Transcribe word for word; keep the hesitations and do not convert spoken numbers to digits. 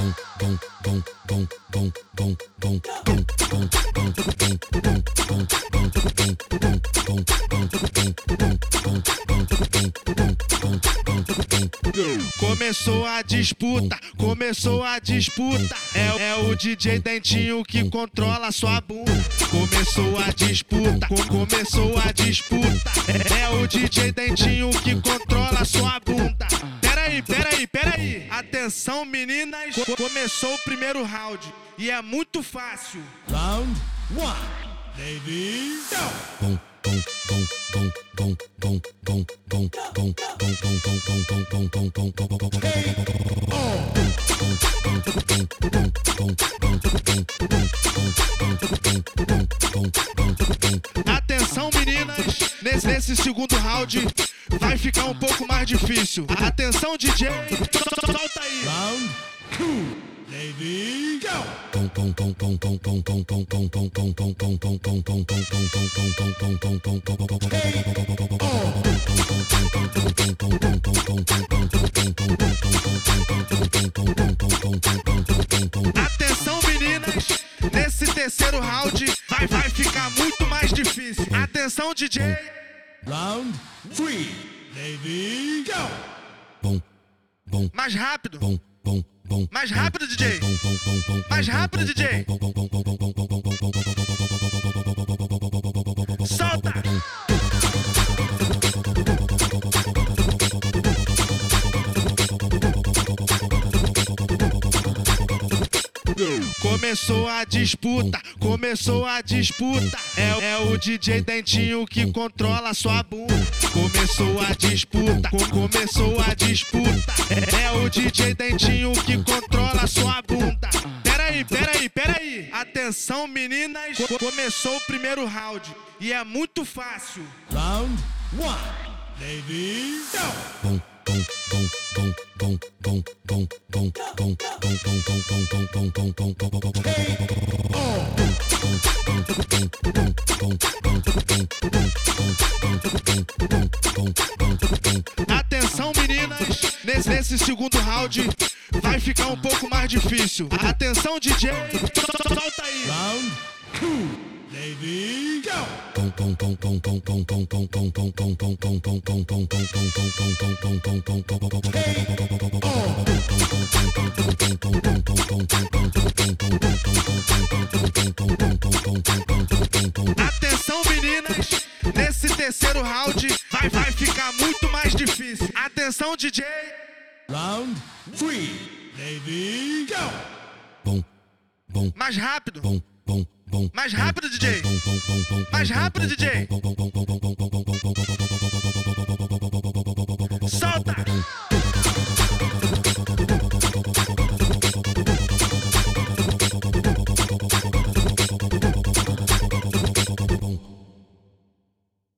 Começou a disputa, começou a disputa. É, é o D J Dentinho que controla sua bunda. Começou a disputa, co começou a disputa. É, é o D J Dentinho que controla sua bunda. Peraí, peraí, peraí. Atenção, meninas. Co começou o primeiro round e é muito fácil. Round one, baby, go! Atenção, meninas, nesse, nesse segundo round vai ficar um pouco mais difícil. Atenção, D J, solta aí. Round two, baby, go! Atenção, meninas, nesse terceiro round vai, vai ficar muito mais difícil. Atenção, D J. Round three, baby, go! Mais rápido. Mais rápido, D J. Mais rápido, D J. Solta. Começou a disputa, começou a disputa. É, é o D J Dentinho que controla sua bunda. Começou a disputa, co começou a disputa. É, é o D J Dentinho que controla sua bunda. Peraí, peraí, peraí. Atenção, meninas. Co começou o primeiro round e é muito fácil. Round one, baby, go! Atenção, meninas, nesse, nesse segundo round vai ficar um pouco mais difícil. Atenção, D J, solta aí. Round two, baby, go! Atenção, meninas, nesse terceiro round vai, vai ficar muito mais difícil. Atenção, D J. Round three, baby, go! Mais rápido. Mais rápido, D J. Mais rápido, D J. Solta.